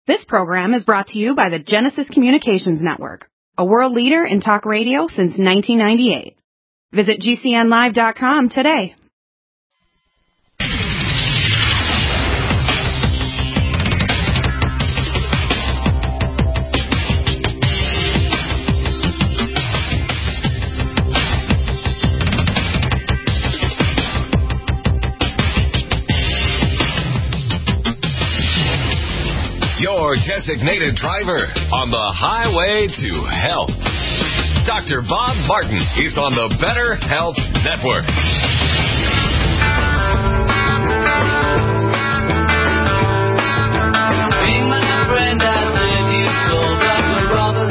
This program is brought to you by the Genesis Communications Network, a world leader in talk radio since 1998. Visit GCNlive.com today. Your designated driver on the highway to health. Dr. Bob Martin is on the Better Health Network. Hey, my friend, I said you told Dr. Roberts.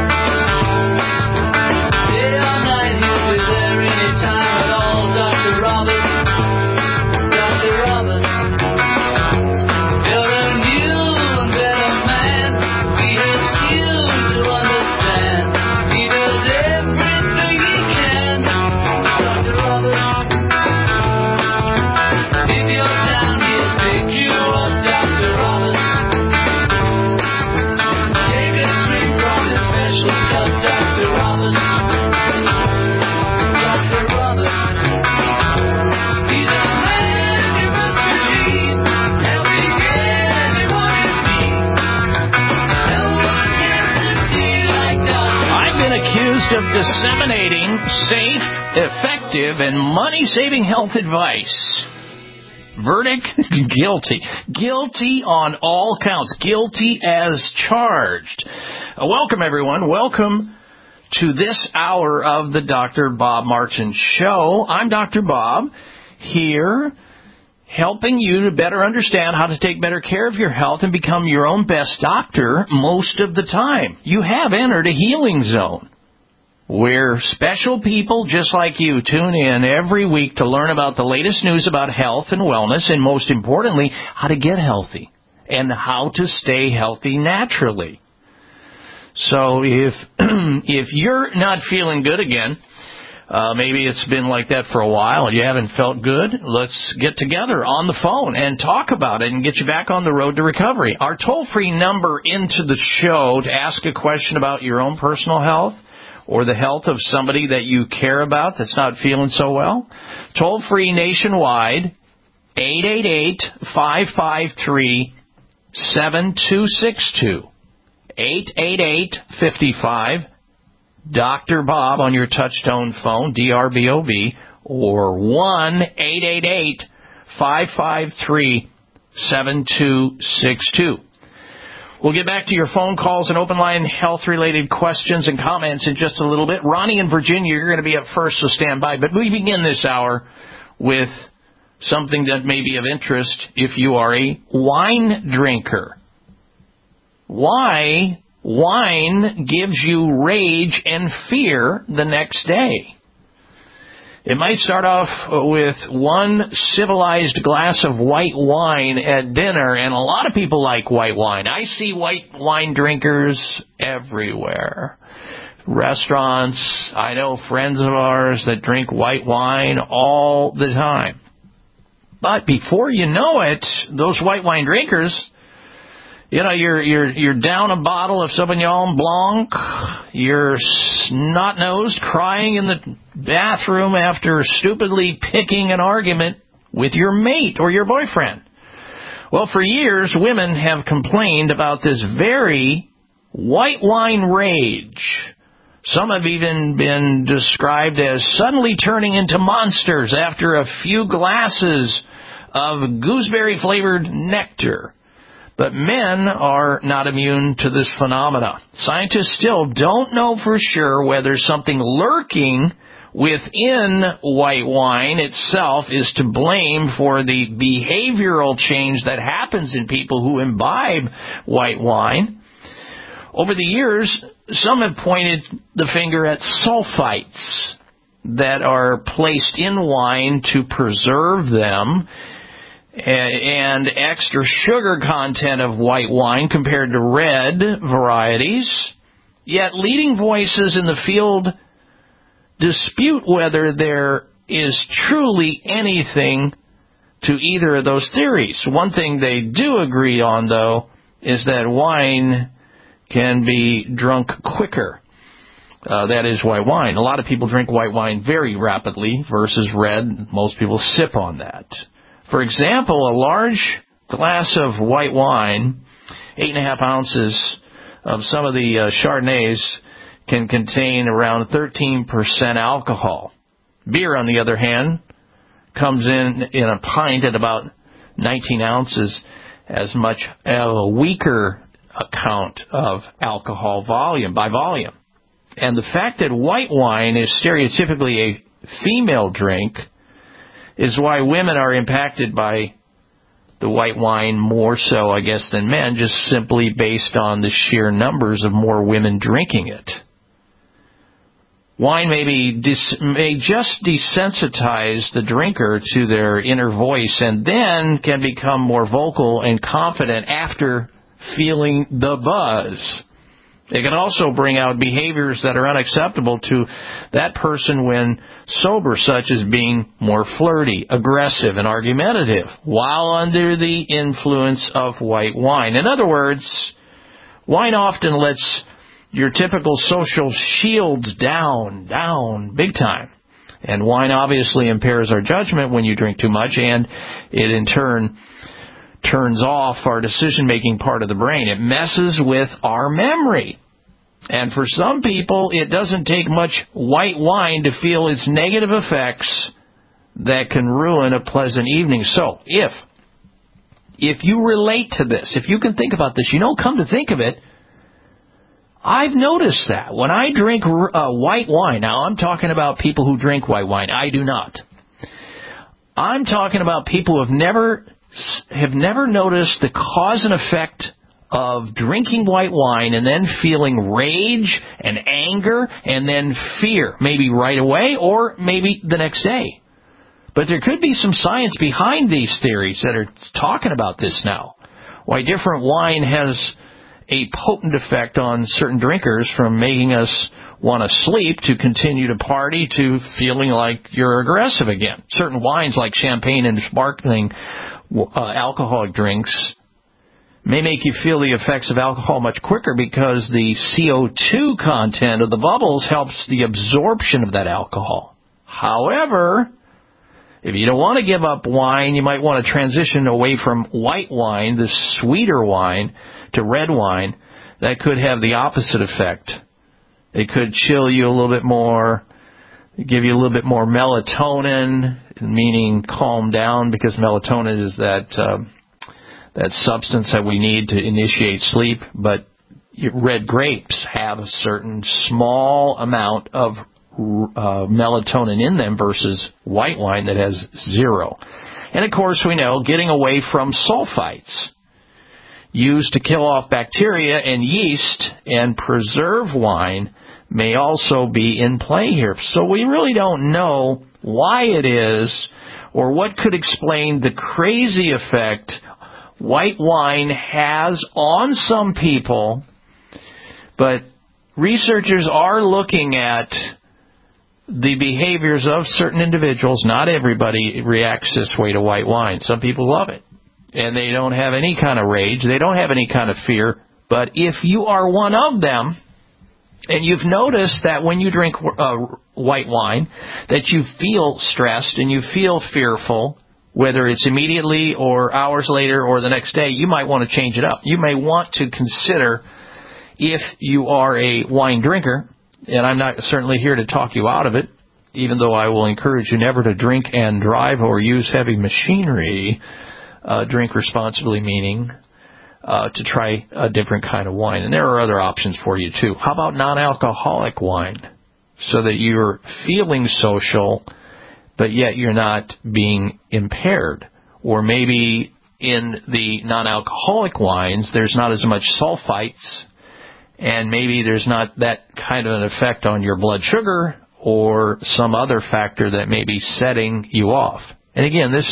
Day or night, he'll be there anytime at all, Dr. Roberts. Dr. Roberts. You're a new and better man. We have you to understand. He does everything he can. Dr. Roberts. If you're down, he'll pick you up, Dr. Roberts. Take a drink from his special cup, Dr. Roberts. Dr. Roberts. He's a man you must believe, helping anyone in need. No one gets to see like Dr. I've been accused of disseminating safe, effective, and money-saving health advice. Verdict? Guilty. Guilty on all counts. Guilty as charged. Welcome, everyone. Welcome to this hour of the Dr. Bob Martin Show. I'm Dr. Bob, here helping you to better understand how to take better care of your health and become your own best doctor most of the time. You have entered a healing zone where special people just like you tune in every week to learn about the latest news about health and wellness, and most importantly, how to get healthy and how to stay healthy naturally. So if you're not feeling good again, maybe it's been like that for a while and you haven't felt good, let's get together on the phone and talk about it and get you back on the road to recovery. Our toll-free number into the show to ask a question about your own personal health or the health of somebody that you care about that's not feeling so well. Toll-free nationwide, 888-553-7262. 888-55 Dr. Bob on your touchtone phone, DRBOB, or 1-888-553-7262. We'll get back to your phone calls and open line health-related questions and comments in just a little bit. Ronnie in Virginia, you're going to be up first, so stand by. But we begin this hour with something that may be of interest if you are a wine drinker. Why wine gives you rage and fear the next day? It might start off with one civilized glass of white wine at dinner, and a lot of people like white wine. I see white wine drinkers everywhere. Restaurants, I know friends of ours that drink white wine all the time. But before you know it, those white wine drinkers, you know, you're down a bottle of Sauvignon Blanc. You're snot-nosed, crying in the bathroom after stupidly picking an argument with your mate or your boyfriend. Well, for years, women have complained about this very white wine rage. Some have even been described as suddenly turning into monsters after a few glasses of gooseberry-flavored nectar. But men are not immune to this phenomena. Scientists still don't know for sure whether something lurking within white wine itself is to blame for the behavioral change that happens in people who imbibe white wine. Over the years, some have pointed the finger at sulfites that are placed in wine to preserve them, and extra sugar content of white wine compared to red varieties. Yet leading voices in the field dispute whether there is truly anything to either of those theories. One thing they do agree on, though, is that wine can be drunk quicker. That is white wine. A lot of people drink white wine very rapidly versus red. Most people sip on that. For example, a large glass of white wine, 8.5 ounces of some of the Chardonnays, can contain around 13% alcohol. Beer, on the other hand, comes in a pint at about 19 ounces, as much a weaker account of alcohol by volume. And the fact that white wine is stereotypically a female drink is why women are impacted by the white wine more so, I guess, than men, just simply based on the sheer numbers of more women drinking it. Wine may just desensitize the drinker to their inner voice and then can become more vocal and confident after feeling the buzz. It can also bring out behaviors that are unacceptable to that person when sober, such as being more flirty, aggressive, and argumentative, while under the influence of white wine. In other words, wine often lets your typical social shields down big time. And wine obviously impairs our judgment when you drink too much, and it in turn turns off our decision-making part of the brain. It messes with our memory. And for some people, it doesn't take much white wine to feel its negative effects that can ruin a pleasant evening. So, if you relate to this, if you can think about this, come to think of it, I've noticed that when I drink white wine, now I'm talking about people who drink white wine. I do not. I'm talking about people who have never noticed the cause and effect of drinking white wine and then feeling rage and anger and then fear, maybe right away or maybe the next day. But there could be some science behind these theories that are talking about this now. Why different wine has a potent effect on certain drinkers, from making us want to sleep to continue to party to feeling like you're aggressive again. Certain wines like champagne and sparkling alcoholic drinks may make you feel the effects of alcohol much quicker because the CO2 content of the bubbles helps the absorption of that alcohol. However, if you don't want to give up wine, you might want to transition away from white wine, the sweeter wine, to red wine. That could have the opposite effect. It could chill you a little bit more, give you a little bit more melatonin, meaning calm down, because melatonin is that substance that we need to initiate sleep. But red grapes have a certain small amount of melatonin in them versus white wine that has zero. And of course, we know getting away from sulfites used to kill off bacteria and yeast and preserve wine may also be in play here. So we really don't know why it is or what could explain the crazy effect white wine has on some people, but researchers are looking at the behaviors of certain individuals. Not everybody reacts this way to white wine. Some people love it, and they don't have any kind of rage. They don't have any kind of fear. But if you are one of them, and you've noticed that when you drink white wine, that you feel stressed and you feel fearful, whether it's immediately or hours later or the next day, you might want to change it up. You may want to consider, if you are a wine drinker, and I'm not certainly here to talk you out of it, even though I will encourage you never to drink and drive or use heavy machinery, drink responsibly, meaning to try a different kind of wine. And there are other options for you, too. How about non-alcoholic wine? So that you're feeling social, but yet you're not being impaired. Or maybe in the non-alcoholic wines, there's not as much sulfites, and maybe there's not that kind of an effect on your blood sugar or some other factor that may be setting you off. And again, this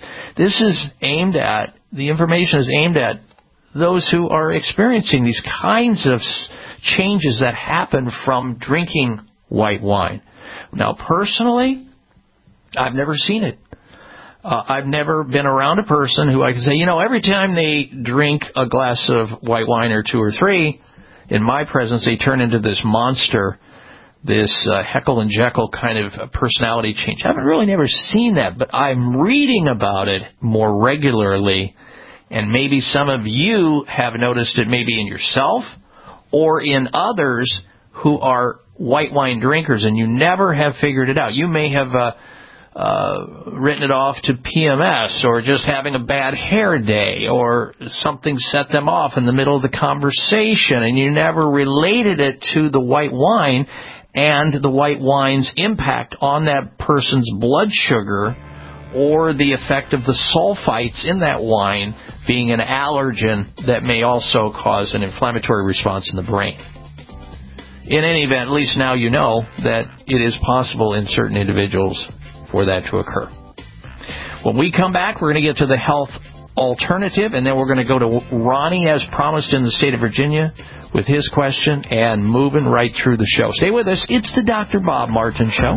is aimed at, the information is aimed at those who are experiencing these kinds of changes that happen from drinking white wine. Now, personally, I've never seen it. I've never been around a person who I can say, every time they drink a glass of white wine or 2 or 3, in my presence, they turn into this monster, this Heckle and Jekyll kind of personality change. I've really never seen that, but I'm reading about it more regularly, and maybe some of you have noticed it maybe in yourself or in others who are white wine drinkers, and you never have figured it out. You may have written it off to PMS or just having a bad hair day or something set them off in the middle of the conversation, and you never related it to the white wine and the white wine's impact on that person's blood sugar or the effect of the sulfites in that wine being an allergen that may also cause an inflammatory response in the brain. In any event, at least now you know that it is possible in certain individuals for that to occur. When we come back, we're going to get to the health alternative, and then we're going to go to Ronnie, as promised, in the state of Virginia with his question, and moving right through the show. Stay with us. It's the Dr. Bob Martin Show.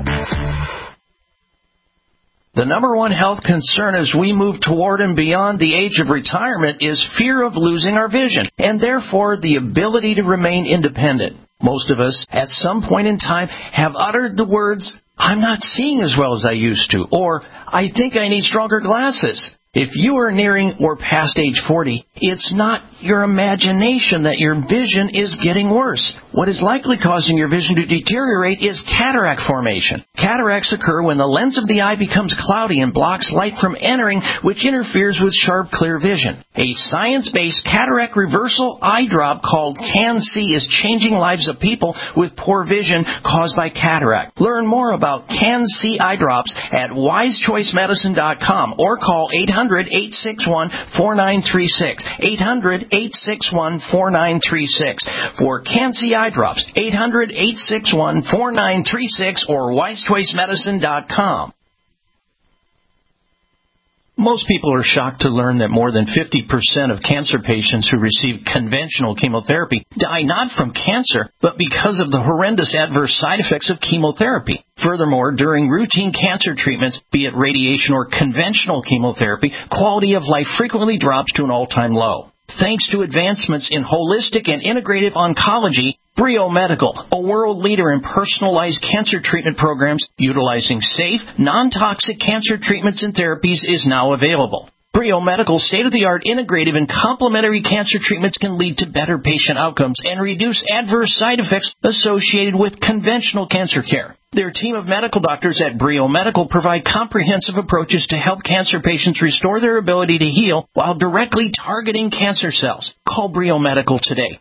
The number one health concern as we move toward and beyond the age of retirement is fear of losing our vision, and therefore the ability to remain independent. Most of us, at some point in time, have uttered the words, "I'm not seeing as well as I used to," or "I think I need stronger glasses." If you are nearing or past age 40, it's not your imagination that your vision is getting worse. What is likely causing your vision to deteriorate is cataract formation. Cataracts occur when the lens of the eye becomes cloudy and blocks light from entering, which interferes with sharp, clear vision. A science-based cataract reversal eye drop called Can-C is changing lives of people with poor vision caused by cataract. Learn more about Can-C eye drops at wisechoicemedicine.com or call 800-861-4936. 800-861-4936 for Can-C eye drops. 800-861-4936 or wisechoicemedicine.com. Most people are shocked to learn that more than 50% of cancer patients who receive conventional chemotherapy die not from cancer, but because of the horrendous adverse side effects of chemotherapy. Furthermore, during routine cancer treatments, be it radiation or conventional chemotherapy, quality of life frequently drops to an all-time low. Thanks to advancements in holistic and integrative oncology, Brio Medical, a world leader in personalized cancer treatment programs utilizing safe, non-toxic cancer treatments and therapies, is now available. Brio Medical's state-of-the-art integrative and complementary cancer treatments can lead to better patient outcomes and reduce adverse side effects associated with conventional cancer care. Their team of medical doctors at Brio Medical provide comprehensive approaches to help cancer patients restore their ability to heal while directly targeting cancer cells. Call Brio Medical today.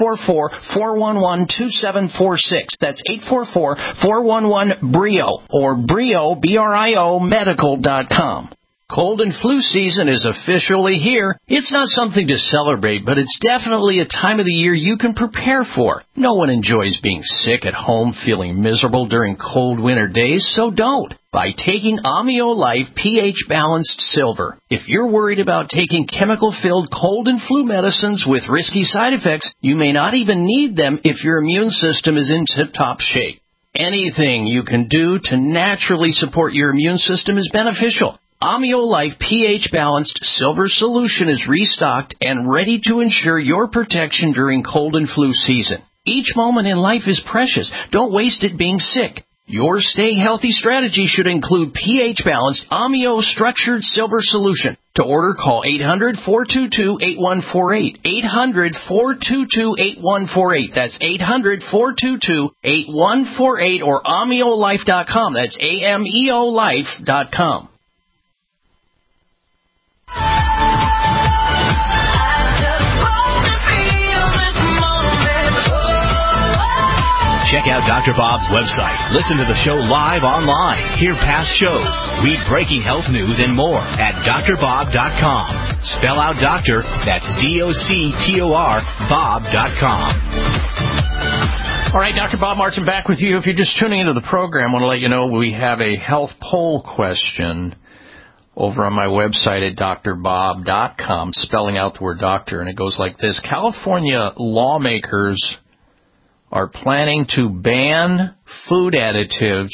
844-411-2746. That's 844-411-BRIO or Brio, B-R-I-O, medical.com. Cold and flu season is officially here. It's not something to celebrate, but it's definitely a time of the year you can prepare for. No one enjoys being sick at home, feeling miserable during cold winter days, so don't. By taking Amio Life pH-balanced silver. If you're worried about taking chemical-filled cold and flu medicines with risky side effects, you may not even need them if your immune system is in tip-top shape. Anything you can do to naturally support your immune system is beneficial. Amio Life pH-balanced silver solution is restocked and ready to ensure your protection during cold and flu season. Each moment in life is precious. Don't waste it being sick. Your stay healthy strategy should include pH-balanced Amio structured silver solution. To order, call 800-422-8148. 800-422-8148. That's 800-422-8148 or AmioLife.com. That's AMEOLife.com. Check out Dr. Bob's website. Listen to the show live online. Hear past shows. Read breaking health news and more at drbob.com. Spell out doctor. That's DOCTOR Bob.com. All right, Dr. Bob Martin back with you. If you're just tuning into the program, I want to let you know we have a health poll question over on my website at drbob.com, spelling out the word doctor, and it goes like this. California lawmakers are planning to ban food additives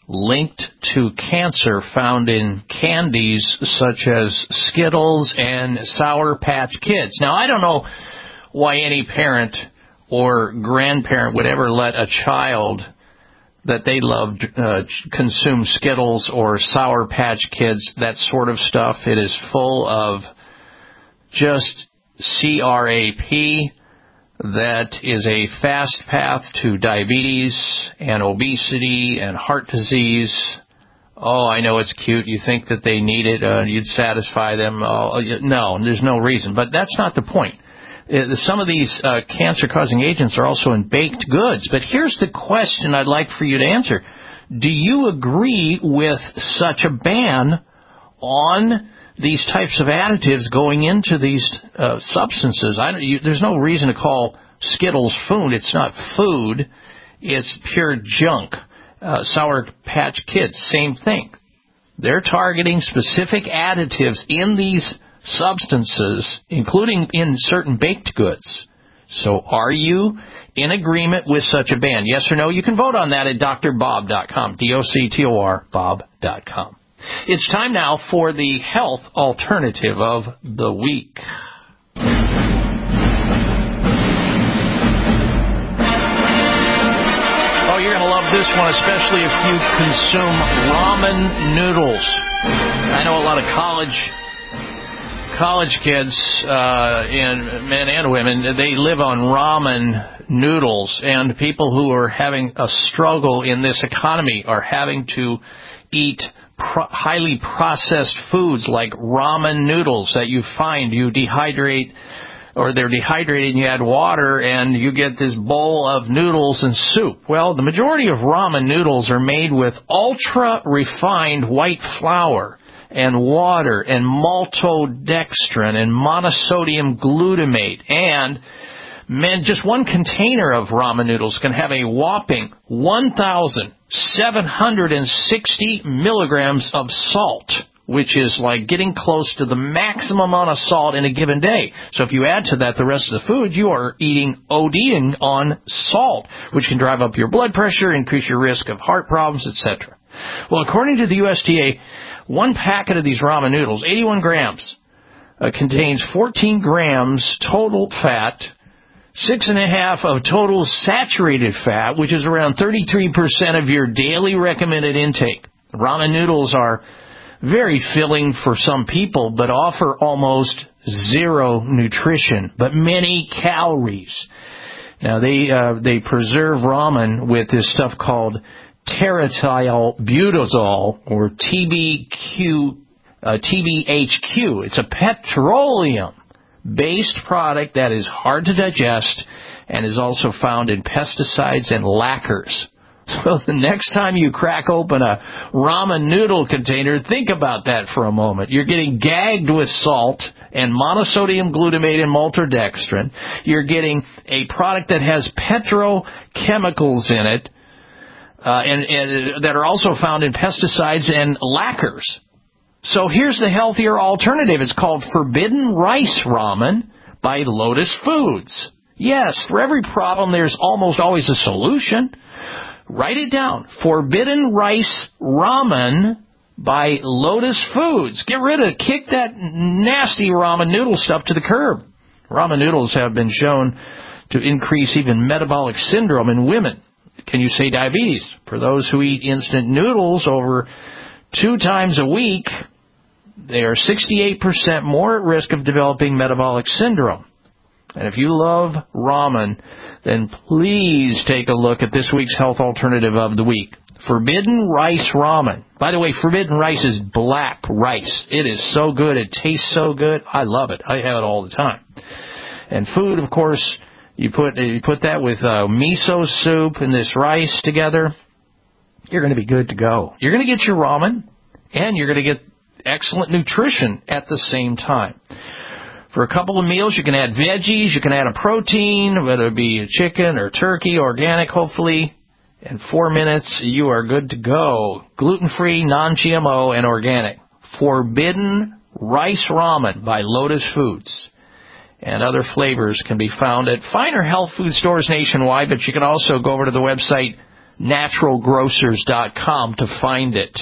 linked to cancer found in candies such as Skittles and Sour Patch Kids. Now, I don't know why any parent or grandparent would ever let a child that they loved consume Skittles or Sour Patch Kids, that sort of stuff. It is full of just CRAP. That is a fast path to diabetes and obesity and heart disease. Oh, I know it's cute. You think that they need it. You'd satisfy them. No, there's no reason. But that's not the point. Some of these cancer-causing agents are also in baked goods. But here's the question I'd like for you to answer. Do you agree with such a ban on these types of additives going into these substances? There's no reason to call Skittles food. It's not food. It's pure junk. Sour Patch Kids, same thing. They're targeting specific additives in these substances, including in certain baked goods. So are you in agreement with such a ban? Yes or no? You can vote on that at drbob.com, DOCTOR, Bob.com. It's time now for the health alternative of the week. Oh, you're going to love this one, especially if you consume ramen noodles. I know a lot of college kids, and men and women, they live on ramen noodles, and people who are having a struggle in this economy are having to eat highly processed foods like ramen noodles that you dehydrate, or they're dehydrated and you add water and you get this bowl of noodles and soup. Well, the majority of ramen noodles are made with ultra-refined white flour and water and maltodextrin and monosodium glutamate. And just one container of ramen noodles can have a whopping 1,760 milligrams of salt, which is like getting close to the maximum amount of salt in a given day. So if you add to that the rest of the food, you are ODing on salt, which can drive up your blood pressure, increase your risk of heart problems, etc. Well, according to the USDA, one packet of these ramen noodles, 81 grams, contains 14 grams total fat, 6.5 of total saturated fat, which is around 33% of your daily recommended intake. Ramen noodles are very filling for some people, but offer almost zero nutrition, but many calories. Now, they preserve ramen with this stuff called teretiylbutazole, or TBHQ. It's a petroleum-based product that is hard to digest and is also found in pesticides and lacquers. So the next time you crack open a ramen noodle container, think about that for a moment. You're getting gagged with salt and monosodium glutamate and maltodextrin. You're getting a product that has petrochemicals in it, and that are also found in pesticides and lacquers. So here's the healthier alternative. It's called Forbidden Rice Ramen by Lotus Foods. Yes, for every problem, there's almost always a solution. Write it down. Forbidden Rice Ramen by Lotus Foods. Kick that nasty ramen noodle stuff to the curb. Ramen noodles have been shown to increase even metabolic syndrome in women. Can you say diabetes? For those who eat instant noodles over 2 times a week, they are 68% more at risk of developing metabolic syndrome. And if you love ramen, then please take a look at this week's health alternative of the week. Forbidden Rice Ramen. By the way, forbidden rice is black rice. It is so good. It tastes so good. I love it. I have it all the time. And food, of course, you put that with miso soup and this rice together, you're going to be good to go. You're going to get your ramen, and you're going to get excellent nutrition at the same time. For a couple of meals, you can add veggies, you can add a protein, whether it be chicken or turkey, organic, hopefully. In 4 minutes, you are good to go. Gluten-free, non-GMO, and organic. Forbidden Rice Ramen by Lotus Foods. And other flavors can be found at finer health food stores nationwide, but you can also go over to the website naturalgrocers.com to find it.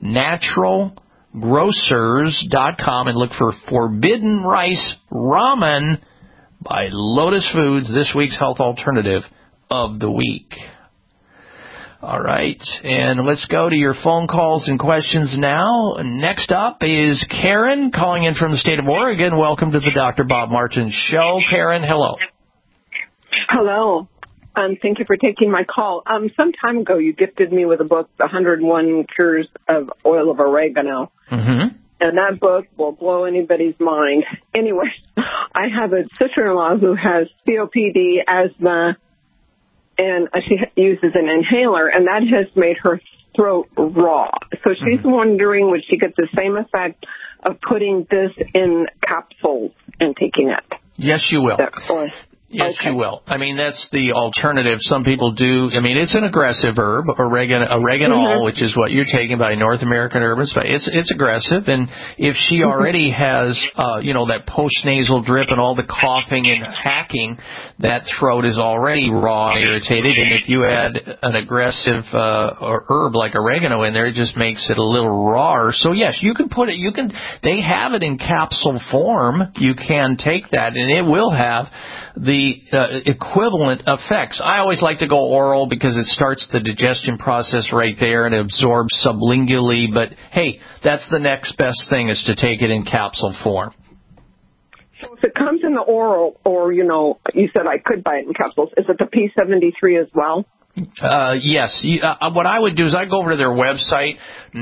Naturalgrocers.com, and look for Forbidden Rice Ramen by Lotus Foods, this week's health alternative of the week. All right, and let's go to your phone calls and questions now. Next up is Karen calling in from the state of Oregon. Welcome to the Dr. Bob Martin Show. Karen, hello. Hello. Thank you for taking my call. Some time ago, you gifted me with a book, The 101 Cures of Oil of Oregano. Mm-hmm. And that book will blow anybody's mind. Anyway, I have a sister-in-law who has COPD, asthma, and she uses an inhaler, and that has made her throat raw. So she's wondering, would she get the same effect of putting this in capsules and taking it? Yes, you will. Yes, Okay. you will. I mean, that's the alternative. Some people do. I mean, it's an aggressive herb, oregano, which is what you're taking by North American Herb and Spice. It's aggressive, and if she already has, that post-nasal drip and all the coughing and hacking, that throat is already raw and irritated, and if you add an aggressive herb like oregano in there, it just makes it a little rawer. So, yes, you can put it, they have it in capsule form. You can take that, and it will have the equivalent effects. I always like to go oral because it starts the digestion process right there and it absorbs sublingually. But, hey, that's the next best thing is to take it in capsule form. So if it comes in the oral, or, you said I could buy it in capsules, is it the P73 as well? Yes. What I would do is I'd go over to their website,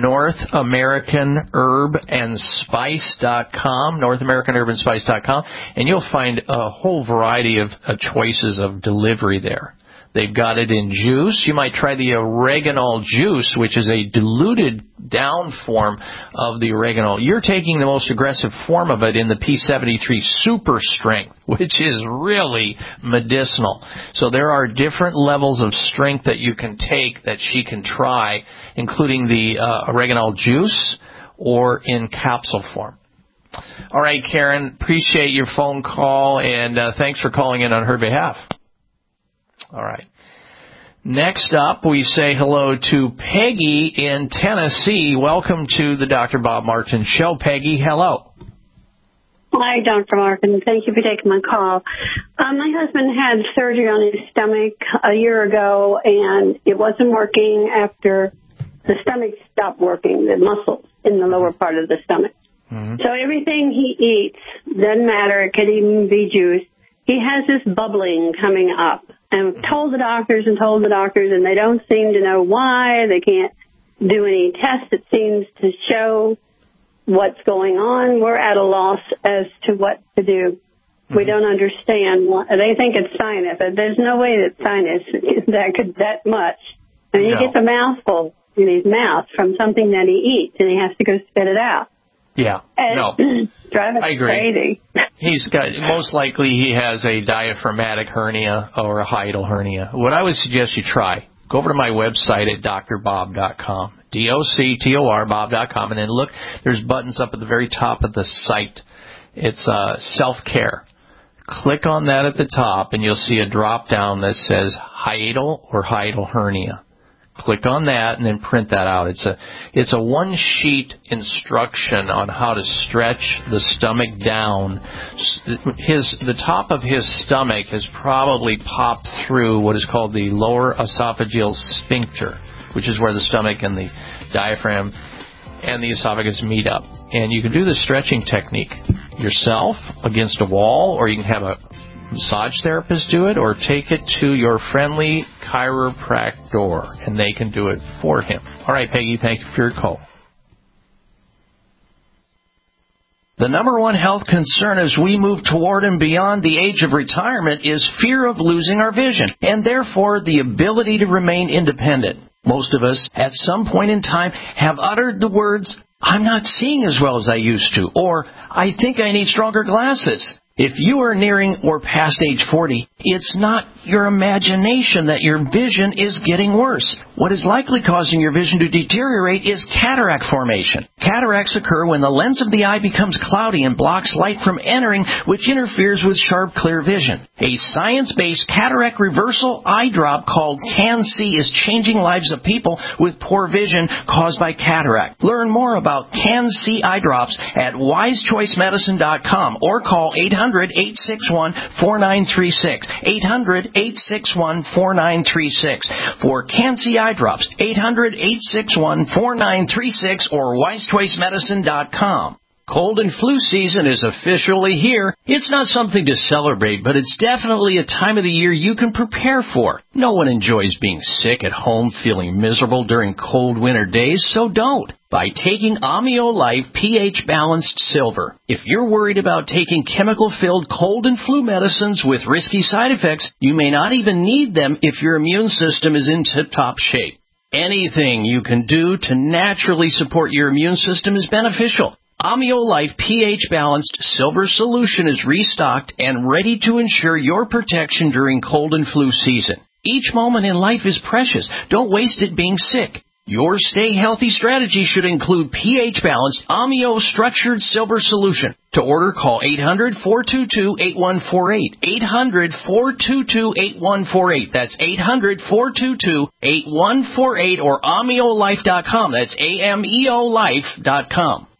NorthAmericanHerbAndSpice.com, NorthAmericanHerbAndSpice.com, and you'll find a whole variety of choices of delivery there. They've got it in juice. You might try the oregano juice, which is a diluted down form of the oregano. You're taking the most aggressive form of it in the P73 super strength, which is really medicinal. So there are different levels of strength that you can take that she can try, including the oregano juice or in capsule form. All right, Karen, appreciate your phone call, and thanks for calling in on her behalf. All right. Next up, we say hello to Peggy in Tennessee. Welcome to the Dr. Bob Martin Show. Peggy, hello. Hi, Dr. Martin. Thank you for taking my call. My husband had surgery on his stomach a year ago, and it wasn't working after the stomach stopped working, the muscles in the lower part of the stomach. Mm-hmm. So everything he eats, doesn't matter, it could even be juice, he has this bubbling coming up. And I've told the doctors, and they don't seem to know why. They can't do any tests that seems to show what's going on. We're at a loss as to what to do. Mm-hmm. We don't understand. They think it's sinus, but there's no way that sinus is that much. And he gets a mouthful in his mouth from something that he eats, and he has to go spit it out. Yeah, Driving I agree. Crazy. Most likely he has a diaphragmatic hernia or a hiatal hernia. What I would suggest you try, go over to my website at drbob.com, DOCTOR, Bob.com, and then look, there's buttons up at the very top of the site. It's self-care. Click on that at the top, and you'll see a drop-down that says hiatal or hiatal hernia. Click on that and then print that out. It's a one-sheet instruction on how to stretch the stomach down. The top of his stomach has probably popped through what is called the lower esophageal sphincter, which is where the stomach and the diaphragm and the esophagus meet up. And you can do the stretching technique yourself against a wall, or you can have a massage therapist do it, or take it to your friendly chiropractor, and they can do it for him. All right, Peggy, thank you for your call. The number one health concern as we move toward and beyond the age of retirement is fear of losing our vision, and therefore the ability to remain independent. Most of us, at some point in time, have uttered the words, "I'm not seeing as well as I used to," or "I think I need stronger glasses." If you are nearing or past age 40, it's not your imagination that your vision is getting worse. What is likely causing your vision to deteriorate is cataract formation. Cataracts occur when the lens of the eye becomes cloudy and blocks light from entering, which interferes with sharp, clear vision. A science-based cataract reversal eye drop called Can-C is changing lives of people with poor vision caused by cataract. Learn more about Can-C eye drops at wisechoicemedicine.com or call 800-861-4936. 800-861-4936 for Can-C eye drops. 800-861-4936 or wisechoicemedicine.com. Cold and flu season is officially here. It's not something to celebrate, but it's definitely a time of the year you can prepare for. No one enjoys being sick at home, feeling miserable during cold winter days, so don't. By taking Amio Life pH Balanced Silver. If you're worried about taking chemical-filled cold and flu medicines with risky side effects, you may not even need them if your immune system is in tip-top shape. Anything you can do to naturally support your immune system is beneficial. Amio Life pH Balanced Silver Solution is restocked and ready to ensure your protection during cold and flu season. Each moment in life is precious. Don't waste it being sick. Your stay healthy strategy should include pH Balanced Amio Structured Silver Solution. To order, call 800-422-8148. 800-422-8148. That's 800-422-8148 or AmioLife.com. That's AMEOLife.com.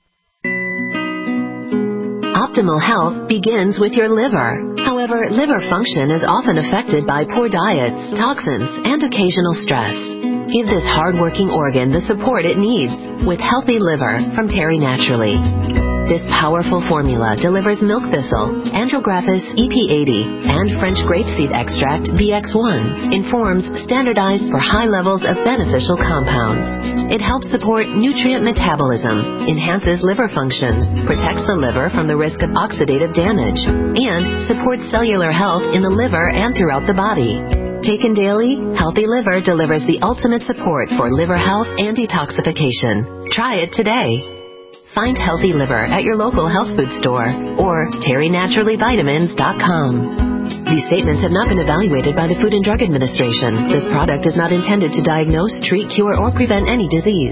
Optimal health begins with your liver. However, liver function is often affected by poor diets, toxins, and occasional stress. Give this hard-working organ the support it needs with Healthy Liver from Terry Naturally. This powerful formula delivers milk thistle, Andrographis EP80, and French grapeseed extract BX1 in forms standardized for high levels of beneficial compounds. It helps support nutrient metabolism, enhances liver function, protects the liver from the risk of oxidative damage, and supports cellular health in the liver and throughout the body. Taken daily, Healthy Liver delivers the ultimate support for liver health and detoxification. Try it today. Find Healthy Liver at your local health food store or terrynaturallyvitamins.com. These statements have not been evaluated by the Food and Drug Administration. This product is not intended to diagnose, treat, cure, or prevent any disease.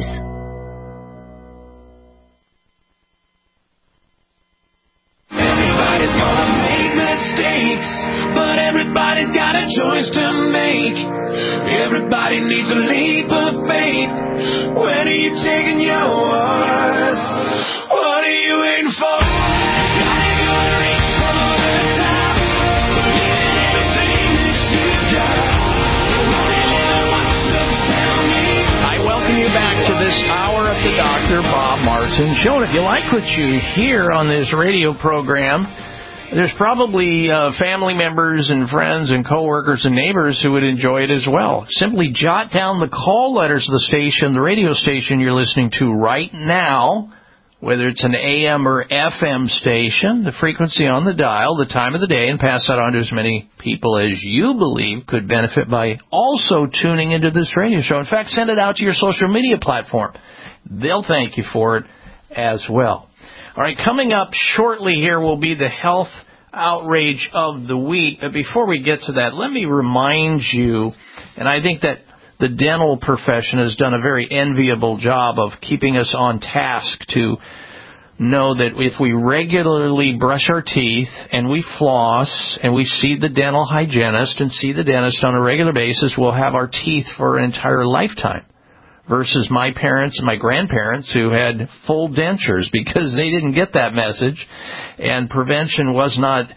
Everybody's gonna make mistakes, but everybody's got a choice to make. Everybody needs a leap of faith. When are you taking yours? What are you waiting for? Gotta go reach for the top. Believe in everything that you've got. Nobody ever wants to tell me. I welcome you back to this hour of the Dr. Bob Martin Show. And if you like what you hear on this radio program, there's probably family members and friends and coworkers and neighbors who would enjoy it as well. Simply jot down the call letters of the station, the radio station you're listening to right now, whether it's an AM or FM station, the frequency on the dial, the time of the day, and pass that on to as many people as you believe could benefit by also tuning into this radio show. In fact, send it out to your social media platform. They'll thank you for it as well. All right, coming up shortly here will be the health outrage of the week. But before we get to that, let me remind you, and I think that the dental profession has done a very enviable job of keeping us on task to know that if we regularly brush our teeth and we floss and we see the dental hygienist and see the dentist on a regular basis, we'll have our teeth for an entire lifetime. Versus my parents and my grandparents who had full dentures because they didn't get that message, and prevention was not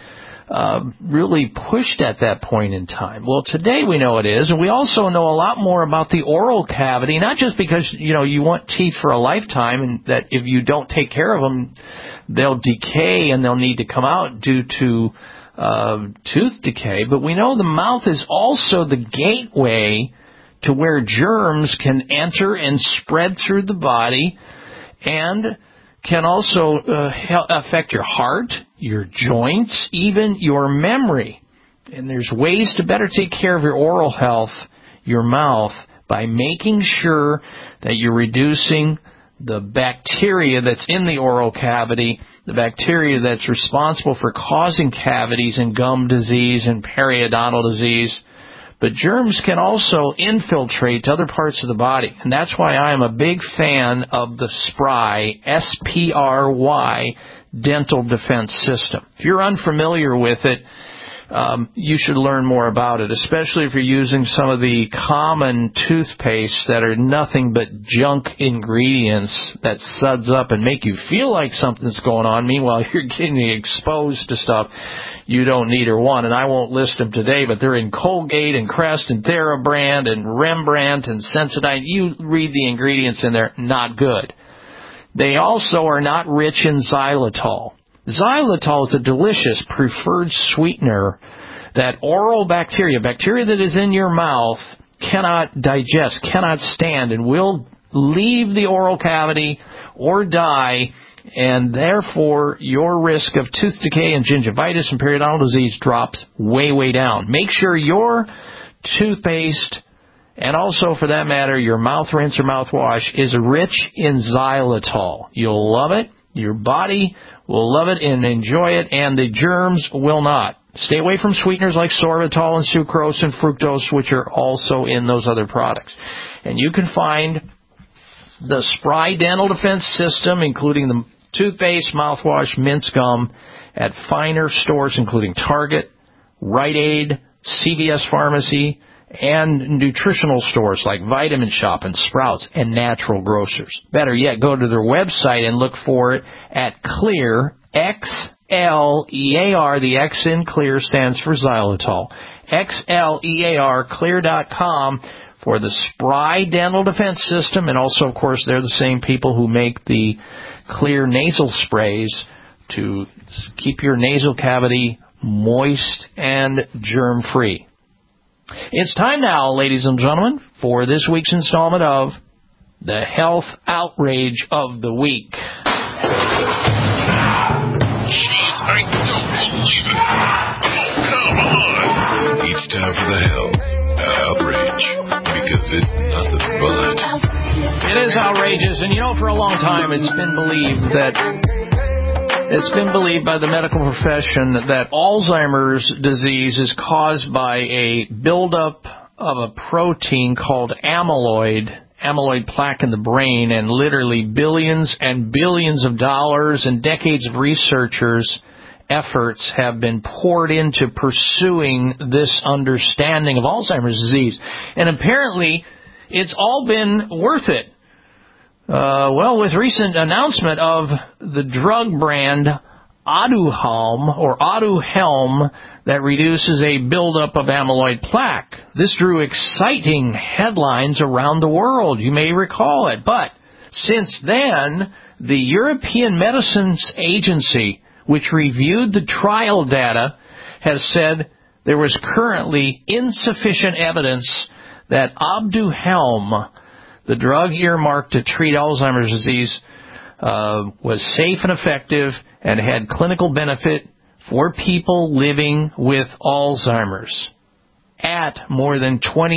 really pushed at that point in time. Well, today we know it is, and we also know a lot more about the oral cavity, not just because, you want teeth for a lifetime and that if you don't take care of them, they'll decay and they'll need to come out due to tooth decay, but we know the mouth is also the gateway to where germs can enter and spread through the body and can also affect your heart, your joints, even your memory. And there's ways to better take care of your oral health, your mouth, by making sure that you're reducing the bacteria that's in the oral cavity, the bacteria that's responsible for causing cavities and gum disease and periodontal disease, But germs can also infiltrate other parts of the body, and that's why I am a big fan of the SPRY, S-P-R-Y, dental defense system. If you're unfamiliar with it, you should learn more about it, especially if you're using some of the common toothpastes that are nothing but junk ingredients that suds up and make you feel like something's going on. Meanwhile, you're getting exposed to stuff you don't need or want. And I won't list them today, but they're in Colgate and Crest and TheraBrand and Rembrandt and Sensodyne. You read the ingredients in there, not good. They also are not rich in xylitol. Xylitol is a delicious preferred sweetener that oral bacteria that is in your mouth, cannot digest, cannot stand, and will leave the oral cavity or die, and therefore your risk of tooth decay and gingivitis and periodontal disease drops way, way down. Make sure your toothpaste, and also for that matter your mouth rinse or mouthwash, is rich in xylitol. You'll love it. Your body will love it and enjoy it, and the germs will not. Stay away from sweeteners like sorbitol and sucrose and fructose, which are also in those other products. And you can find the SPRY Dental Defense System, including the toothpaste, mouthwash, mints, gum, at finer stores including Target, Rite Aid, CVS Pharmacy, and nutritional stores like Vitamin Shop and Sprouts and natural grocers. Better yet, go to their website and look for it at Clear, X-L-E-A-R. The X in Clear stands for xylitol. X-L-E-A-R, clear.com for the SPRY Dental Defense System. And also, of course, they're the same people who make the Clear nasal sprays to keep your nasal cavity moist and germ-free. It's time now, ladies and gentlemen, for this week's installment of the Health Outrage of the Week. Jeez, I don't believe it. Oh, come on. It's time for the Health Outrage, because it's nothing but. It is outrageous, and for a long time it's been believed by the medical profession that Alzheimer's disease is caused by a buildup of a protein called amyloid plaque in the brain, and literally billions and billions of dollars and decades of researchers' efforts have been poured into pursuing this understanding of Alzheimer's disease. And apparently it's all been worth it. With recent announcement of the drug brand Aduhelm that reduces a buildup of amyloid plaque. This drew exciting headlines around the world. You may recall it. But since then, the European Medicines Agency, which reviewed the trial data, has said there was currently insufficient evidence that Aduhelm, the drug earmarked to treat Alzheimer's disease, was safe and effective and had clinical benefit for people living with Alzheimer's at more than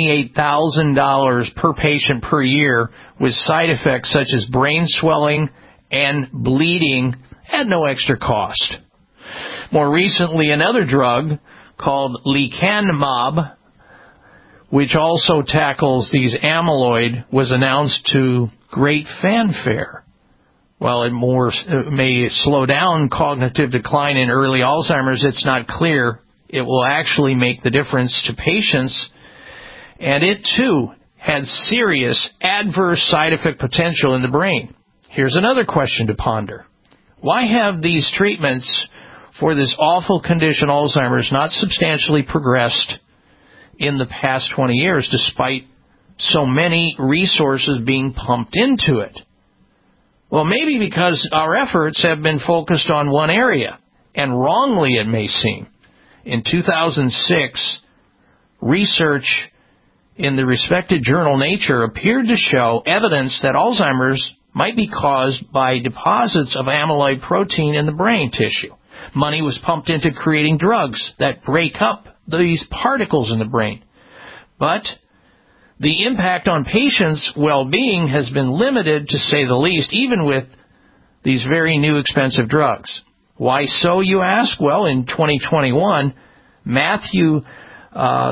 $28,000 per patient per year, with side effects such as brain swelling and bleeding at no extra cost. More recently, another drug called lecanemab, which also tackles these amyloid, was announced to great fanfare. While it may slow down cognitive decline in early Alzheimer's, it's not clear it will actually make the difference to patients. And it, too, had serious adverse side effect potential in the brain. Here's another question to ponder. Why have these treatments for this awful condition, Alzheimer's, not substantially progressed in the past 20 years, despite so many resources being pumped into it? Well, maybe because our efforts have been focused on one area, and wrongly it may seem. In 2006, research in the respected journal Nature appeared to show evidence that Alzheimer's might be caused by deposits of amyloid protein in the brain tissue. Money was pumped into creating drugs that break up these particles in the brain. But the impact on patients' well-being has been limited, to say the least, even with these very new expensive drugs. Why so, you ask? Well, in 2021, Matthew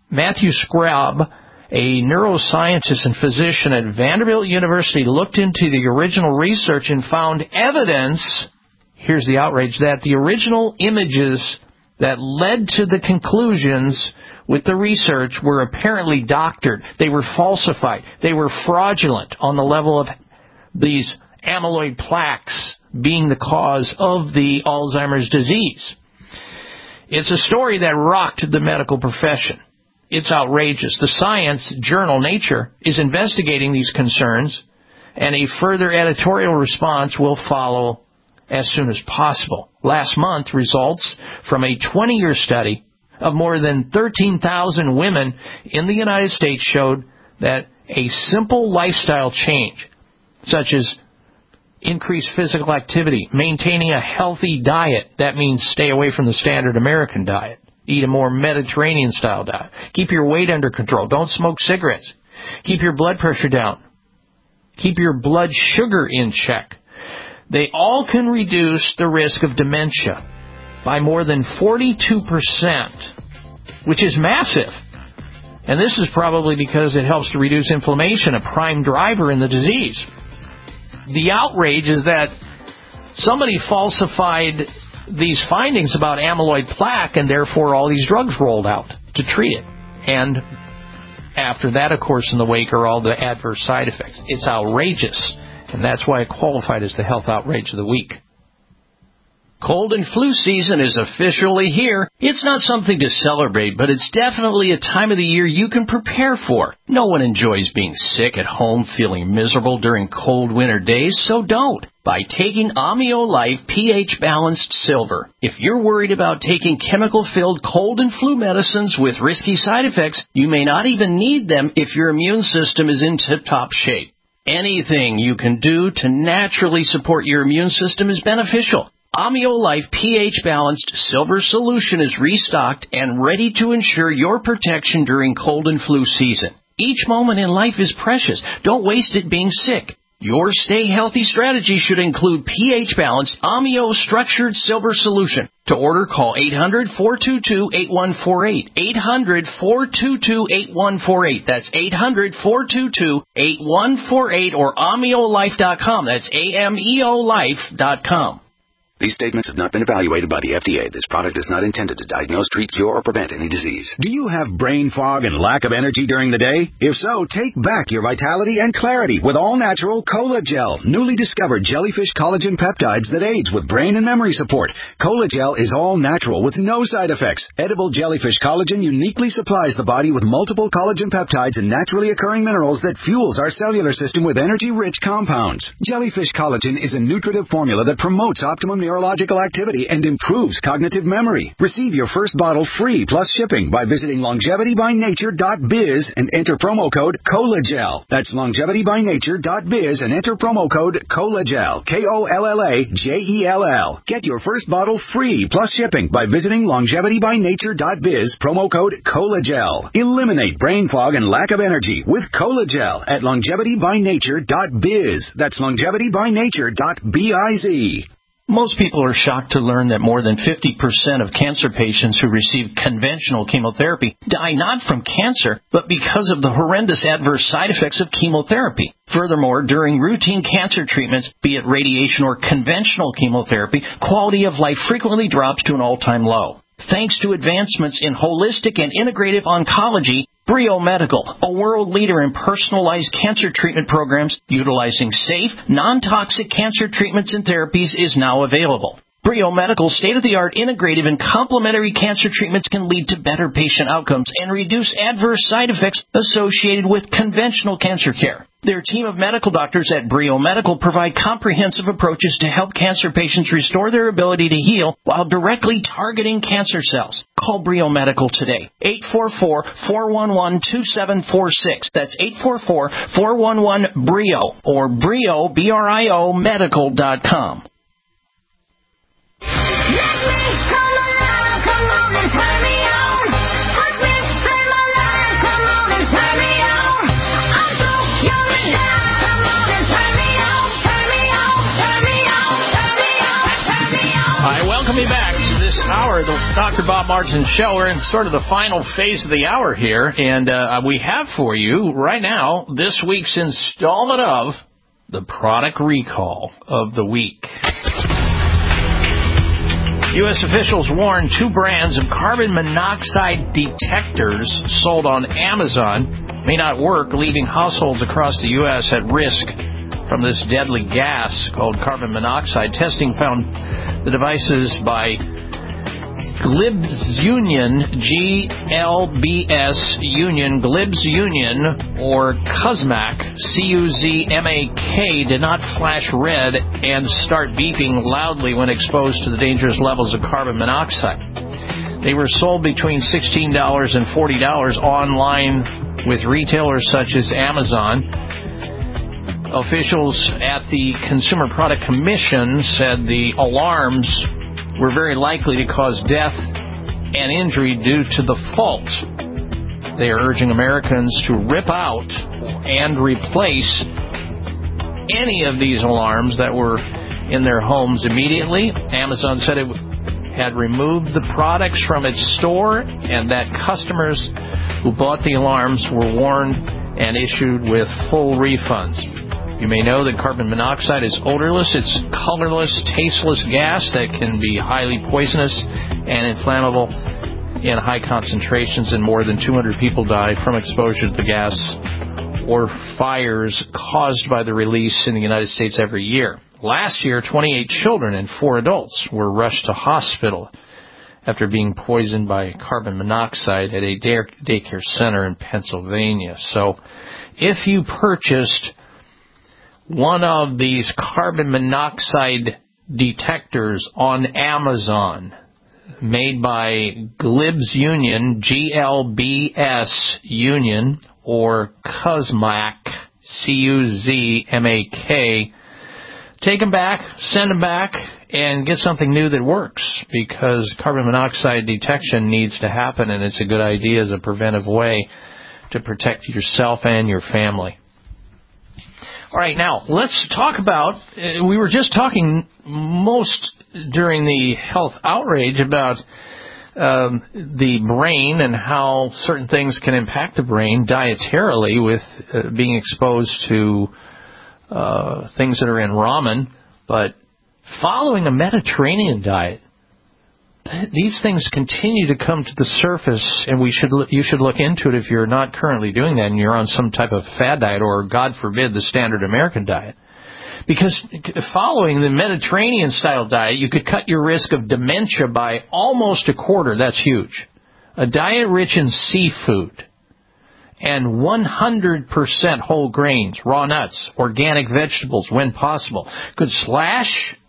Matthew Scrab, a neuroscientist and physician at Vanderbilt University, looked into the original research and found evidence, here's the outrage, that the original images that led to the conclusions with the research were apparently doctored. They were falsified. They were fraudulent on the level of these amyloid plaques being the cause of the Alzheimer's disease. It's a story that rocked the medical profession. It's outrageous. The science journal Nature is investigating these concerns, and a further editorial response will follow as soon as possible. Last month, results from a 20-year study of more than 13,000 women in the United States showed that a simple lifestyle change, such as increased physical activity, maintaining a healthy diet, that means stay away from the standard American diet, eat a more Mediterranean-style diet, keep your weight under control, don't smoke cigarettes, keep your blood pressure down, keep your blood sugar in check. They all can reduce the risk of dementia by more than 42%, which is massive. And this is probably because it helps to reduce inflammation, a prime driver in the disease. The outrage is that somebody falsified these findings about amyloid plaque, and therefore all these drugs rolled out to treat it. And after that, of course, in the wake are all the adverse side effects. It's outrageous, and that's why it qualified as the Health Outrage of the Week. Cold and flu season is officially here. It's not something to celebrate, but it's definitely a time of the year you can prepare for. No one enjoys being sick at home, feeling miserable during cold winter days, so don't. By taking Amio Life pH Balanced Silver. If you're worried about taking chemical-filled cold and flu medicines with risky side effects, you may not even need them if your immune system is in tip-top shape. Anything you can do to naturally support your immune system is beneficial. Amio Life pH Balanced Silver Solution is restocked and ready to ensure your protection during cold and flu season. Each moment in life is precious. Don't waste it being sick. Your stay healthy strategy should include pH Balanced Amio Structured Silver Solution. To order, call 800-422-8148. 800-422-8148. That's 800-422-8148 or AmioLife.com. That's AMEOLife.com. These statements have not been evaluated by the FDA. This product is not intended to diagnose, treat, cure, or prevent any disease. Do you have brain fog and lack of energy during the day? If so, take back your vitality and clarity with all-natural Cola Gel, newly discovered jellyfish collagen peptides that aids with brain and memory support. Cola Gel is all-natural with no side effects. Edible jellyfish collagen uniquely supplies the body with multiple collagen peptides and naturally occurring minerals that fuels our cellular system with energy-rich compounds. Jellyfish collagen is a nutritive formula that promotes optimum neurological activity and improves cognitive memory. Receive your first bottle free plus shipping by visiting longevitybynature.biz and enter promo code COLAGEL. That's longevitybynature.biz and enter promo code COLAGEL. KOLLAGEL. Get your first bottle free plus shipping by visiting longevitybynature.biz, promo code COLAGEL. Eliminate brain fog and lack of energy with COLAGEL at longevitybynature.biz. That's longevitybynature.biz. Most people are shocked to learn that more than 50% of cancer patients who receive conventional chemotherapy die not from cancer, but because of the horrendous adverse side effects of chemotherapy. Furthermore, during routine cancer treatments, be it radiation or conventional chemotherapy, quality of life frequently drops to an all-time low. Thanks to advancements in holistic and integrative oncology, Brio Medical, a world leader in personalized cancer treatment programs utilizing safe, non-toxic cancer treatments and therapies, is now available. Brio Medical's state-of-the-art integrative and complementary cancer treatments can lead to better patient outcomes and reduce adverse side effects associated with conventional cancer care. Their team of medical doctors at Brio Medical provide comprehensive approaches to help cancer patients restore their ability to heal while directly targeting cancer cells. Call Brio Medical today. 844-411-2746. That's 844-411-BRIO or Brio, B-R-I-O, medical.com. Welcome back to this hour, the Dr. Bob Martin Show. We're in sort of the final phase of the hour here, and we have for you right now this week's installment of the Product Recall of the Week. U.S. officials warn 2 brands of carbon monoxide detectors sold on Amazon may not work, leaving households across the U.S. at risk from this deadly gas called carbon monoxide. Testing found the devices by Glibs Union, G-L-B-S Union, Glibs Union, or Cuzmac, C-U-Z-M-A-K, did not flash red and start beeping loudly when exposed to the dangerous levels of carbon monoxide. They were sold between $16 and $40 online with retailers such as Amazon. Officials at the Consumer Product Commission said the alarms were very likely to cause death and injury due to the fault. They are urging Americans to rip out and replace any of these alarms that were in their homes immediately. Amazon said it had removed the products from its store and that customers who bought the alarms were warned and issued with full refunds. You may know that carbon monoxide is odorless. It's colorless, tasteless gas that can be highly poisonous and inflammable in high concentrations, and more than 200 people die from exposure to the gas or fires caused by the release in the United States every year. Last year, 28 children and 4 adults were rushed to hospital after being poisoned by carbon monoxide at a daycare center in Pennsylvania. So if you purchased one of these carbon monoxide detectors on Amazon made by Glibs Union, G-L-B-S Union, or Cuzmac, C-U-Z-M-A-K, take them back, send them back, and get something new that works, because carbon monoxide detection needs to happen, and it's a good idea as a preventive way to protect yourself and your family. All right, now, let's talk about, we were just talking most during the health outrage about the brain and how certain things can impact the brain dietarily with being exposed to things that are in ramen. But following a Mediterranean diet, these things continue to come to the surface, and you should look into it if you're not currently doing that and you're on some type of fad diet or, God forbid, the standard American diet. Because following the Mediterranean-style diet, you could cut your risk of dementia by almost a quarter. That's huge. A diet rich in seafood and 100% whole grains, raw nuts, organic vegetables when possible could slash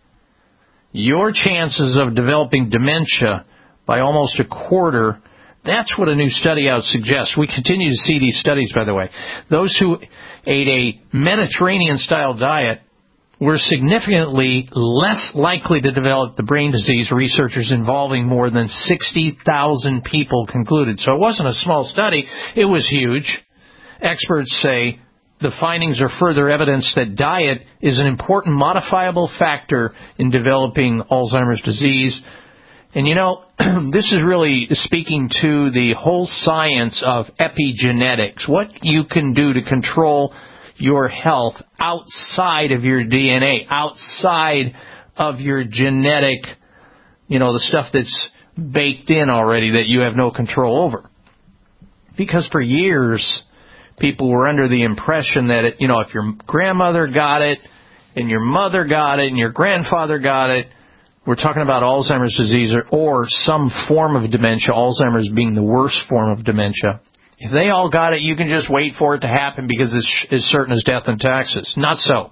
your chances of developing dementia by almost a quarter. That's what a new study out suggests. We continue to see these studies, by the way. Those who ate a Mediterranean-style diet were significantly less likely to develop the brain disease, researchers involving more than 60,000 people concluded. So it wasn't a small study. It was huge. Experts say the findings are further evidence that diet is an important modifiable factor in developing Alzheimer's disease. And you know, this is really speaking to the whole science of epigenetics, what you can do to control your health outside of your DNA, outside of your genetic, the stuff that's baked in already that you have no control over. Because for years, people were under the impression that, if your grandmother got it, and your mother got it, and your grandfather got it, we're talking about Alzheimer's disease or some form of dementia, Alzheimer's being the worst form of dementia. If they all got it, you can just wait for it to happen because it's as certain as death and taxes. Not so.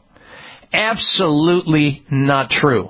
Absolutely not true.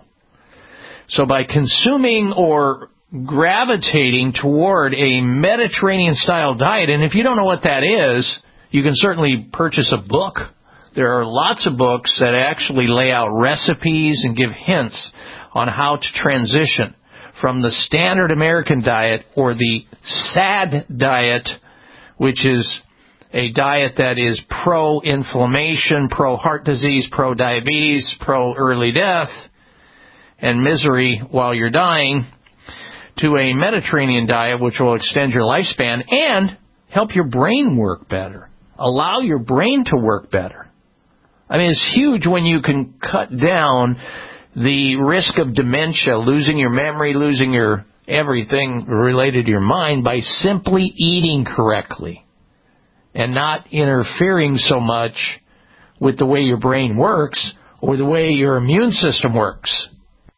So by consuming or gravitating toward a Mediterranean-style diet, and if you don't know what that is, you can certainly purchase a book. There are lots of books that actually lay out recipes and give hints on how to transition from the standard American diet or the SAD diet, which is a diet that is pro-inflammation, pro-heart disease, pro-diabetes, pro-early death, and misery while you're dying, to a Mediterranean diet, which will extend your lifespan and help your brain work better, allow your brain to work better. I mean, it's huge when you can cut down the risk of dementia, losing your memory, losing your everything related to your mind by simply eating correctly and not interfering so much with the way your brain works or the way your immune system works.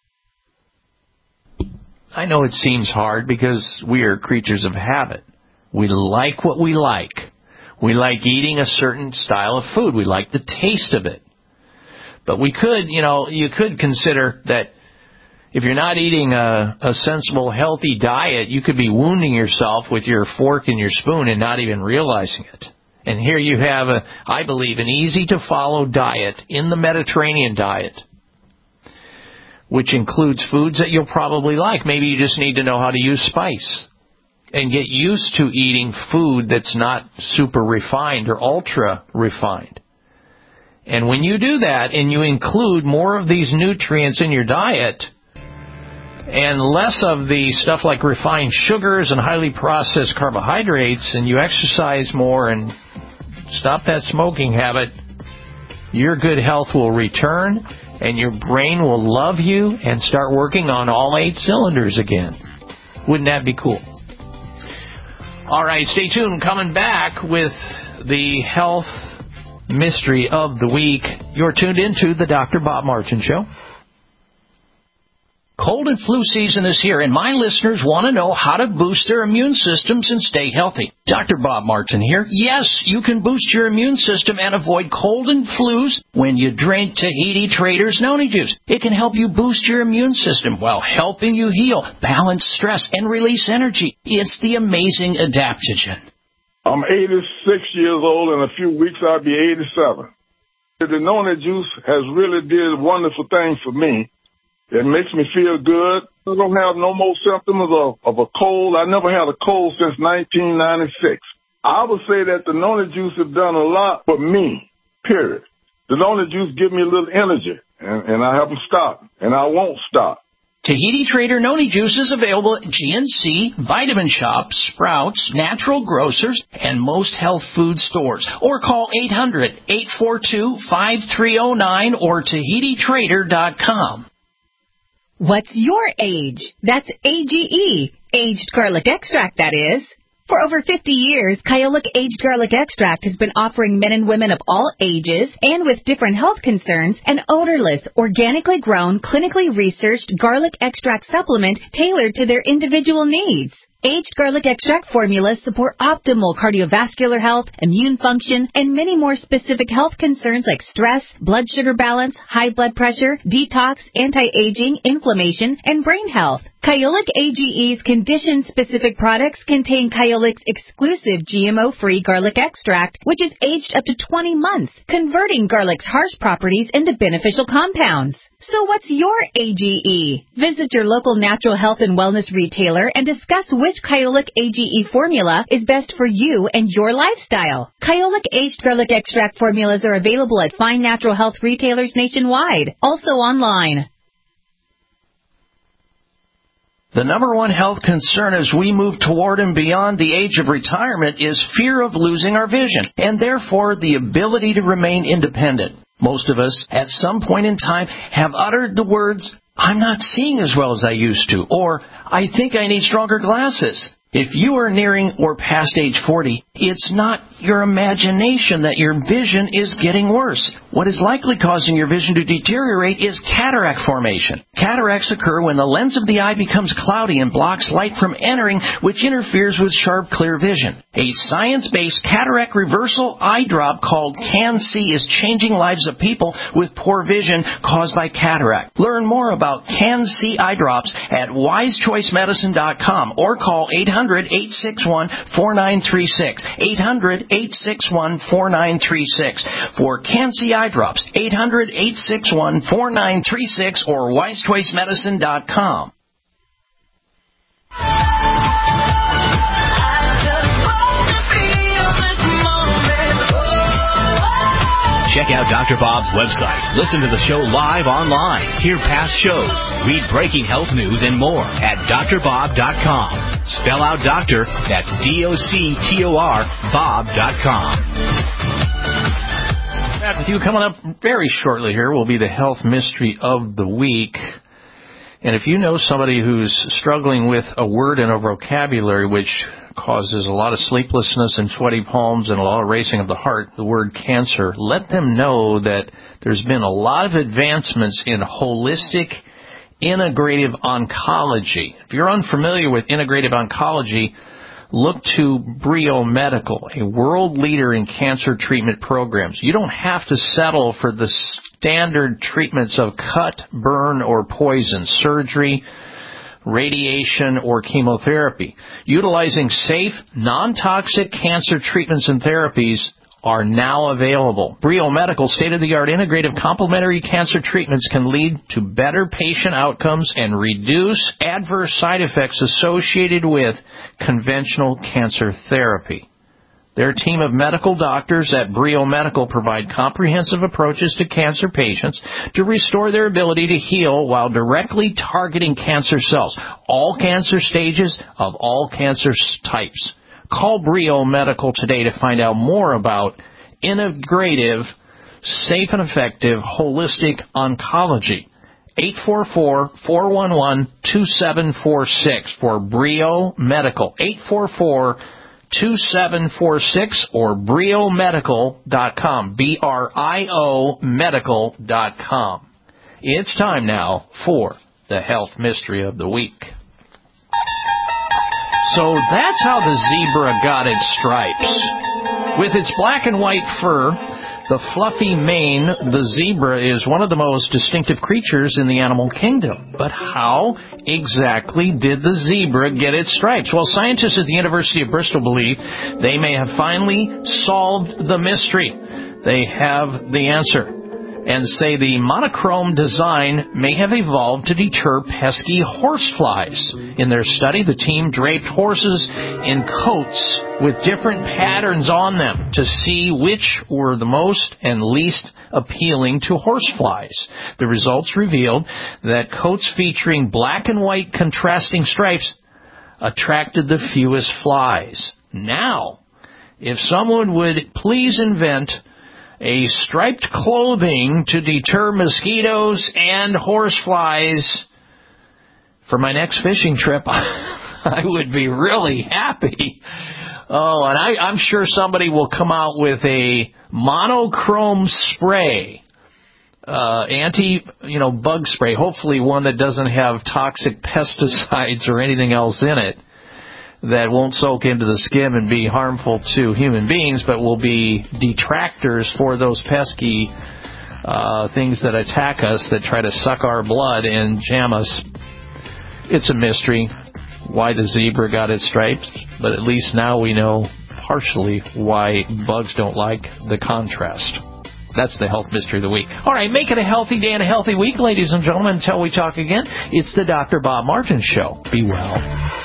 I know it seems hard because we are creatures of habit. We like what we like. We like eating a certain style of food. We like the taste of it. But we could, you could consider that if you're not eating a sensible, healthy diet, you could be wounding yourself with your fork and your spoon and not even realizing it. And here you have, I believe, an easy-to-follow diet in the Mediterranean diet, which includes foods that you'll probably like. Maybe you just need to know how to use spice and get used to eating food that's not super refined or ultra refined. And when you do that and you include more of these nutrients in your diet and less of the stuff like refined sugars and highly processed carbohydrates, and you exercise more and stop that smoking habit, your good health will return and your brain will love you and start working on all 8 cylinders again. Wouldn't that be cool? All right, stay tuned. Coming back with the health mystery of the week. You're tuned into the Dr. Bob Martin Show. Cold and flu season is here, and my listeners want to know how to boost their immune systems and stay healthy. Dr. Bob Martin here. Yes, you can boost your immune system and avoid cold and flus when you drink Tahiti Traders Noni Juice. It can help you boost your immune system while helping you heal, balance stress, and release energy. It's the amazing adaptogen. I'm 86 years old. In a few weeks, I'll be 87. The Noni Juice has really did wonderful things for me. It makes me feel good. I don't have no more symptoms of a cold. I never had a cold since 1996. I would say that the Noni Juice has done a lot for me, period. The Noni Juice gives me a little energy, and I haven't stopped, and I won't stop. Tahiti Trader Noni Juice is available at GNC, Vitamin Shop, Sprouts, Natural Grocers, and most health food stores. Or call 800-842-5309 or TahitiTrader.com. What's your age? That's AGE, aged garlic extract, that is. For over 50 years, Kyolic Aged Garlic Extract has been offering men and women of all ages and with different health concerns an odorless, organically grown, clinically researched garlic extract supplement tailored to their individual needs. Aged garlic extract formulas support optimal cardiovascular health, immune function, and many more specific health concerns like stress, blood sugar balance, high blood pressure, detox, anti-aging, inflammation, and brain health. Kyolic AGE's condition-specific products contain Kyolic's exclusive GMO-free garlic extract, which is aged up to 20 months, converting garlic's harsh properties into beneficial compounds. So what's your AGE? Visit your local natural health and wellness retailer and discuss which Kyolic AGE formula is best for you and your lifestyle. Kyolic Aged Garlic Extract formulas are available at fine natural health retailers nationwide, also online. The number one health concern as we move toward and beyond the age of retirement is fear of losing our vision, and therefore the ability to remain independent. Most of us, at some point in time, have uttered the words, "I'm not seeing as well as I used to," or "I think I need stronger glasses." If you are nearing or past age 40, it's not your imagination that your vision is getting worse. What is likely causing your vision to deteriorate is cataract formation. Cataracts occur when the lens of the eye becomes cloudy and blocks light from entering, which interferes with sharp, clear vision. A science-based cataract reversal eye drop called CanC is changing lives of people with poor vision caused by cataract. Learn more about CanC eye drops at wisechoicemedicine.com or call 800-861-4936. 800-861-4936 for CanC eye drops. 800-861-4936 or wisechoicemedicine.com. Check out Dr. Bob's website. Listen to the show live online. Hear past shows. Read breaking health news and more at drbob.com. Spell out doctor, that's DOCTOR, Bob.com. Back with you coming up very shortly here will be the health mystery of the week. And if you know somebody who's struggling with a word in a vocabulary which causes a lot of sleeplessness and sweaty palms and a lot of racing of the heart, the word cancer, let them know that there's been a lot of advancements in holistic integrative oncology. If you're unfamiliar with integrative oncology, look to Brio Medical, a world leader in cancer treatment programs. You don't have to settle for the standard treatments of cut, burn, or poison, surgery, radiation, or chemotherapy. Utilizing safe, non-toxic cancer treatments and therapies are now available. Brio Medical state-of-the-art integrative complementary cancer treatments can lead to better patient outcomes and reduce adverse side effects associated with conventional cancer therapy. Their team of medical doctors at Brio Medical provide comprehensive approaches to cancer patients to restore their ability to heal while directly targeting cancer cells, all cancer stages of all cancer types. Call Brio Medical today to find out more about integrative, safe and effective, holistic oncology. 844-411-2746 for Brio Medical. 844-2746 or briomedical.com. BRIO medical.com. It's time now for the health mystery of the week. So that's how the zebra got its stripes. With its black and white fur, the fluffy mane, the zebra is one of the most distinctive creatures in the animal kingdom. But how exactly did the zebra get its stripes? Well, scientists at the University of Bristol believe they may have finally solved the mystery. They have the answer, and say the monochrome design may have evolved to deter pesky horseflies. In their study, the team draped horses in coats with different patterns on them to see which were the most and least appealing to horseflies. The results revealed that coats featuring black and white contrasting stripes attracted the fewest flies. Now, if someone would please invent a striped clothing to deter mosquitoes and horseflies for my next fishing trip, I would be really happy. Oh, and I'm sure somebody will come out with a monochrome spray, bug spray, hopefully one that doesn't have toxic pesticides or anything else in it, that won't soak into the skin and be harmful to human beings, but will be detractors for those pesky things that attack us, that try to suck our blood and jam us. It's a mystery why the zebra got its stripes, but at least now we know partially why bugs don't like the contrast. That's the health mystery of the week. All right, make it a healthy day and a healthy week, ladies and gentlemen. Until we talk again, it's the Dr. Bob Martin Show. Be well.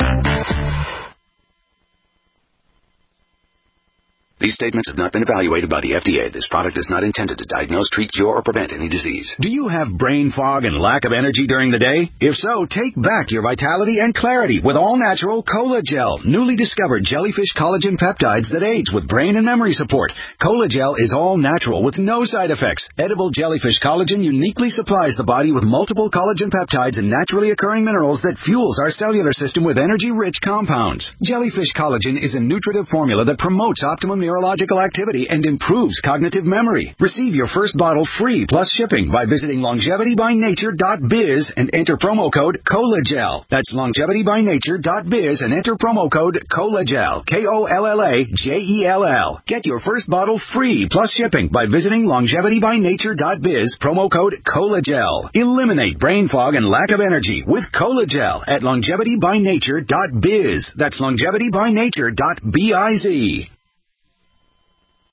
These statements have not been evaluated by the FDA. This product is not intended to diagnose, treat, cure, or prevent any disease. Do you have brain fog and lack of energy during the day? If so, take back your vitality and clarity with all-natural Cola Gel, newly discovered jellyfish collagen peptides that aids with brain and memory support. Cola Gel is all-natural with no side effects. Edible jellyfish collagen uniquely supplies the body with multiple collagen peptides and naturally occurring minerals that fuels our cellular system with energy-rich compounds. Jellyfish collagen is a nutritive formula that promotes optimum neurological activity and improves cognitive memory. Receive your first bottle free plus shipping by visiting longevitybynature.biz and enter promo code COLAGEL. That's longevitybynature.biz and enter promo code COLAGEL. KOLLAGEL. Get your first bottle free plus shipping by visiting longevitybynature.biz, promo code COLAGEL. Eliminate brain fog and lack of energy with COLAGEL at longevitybynature.biz. That's longevitybynature.biz.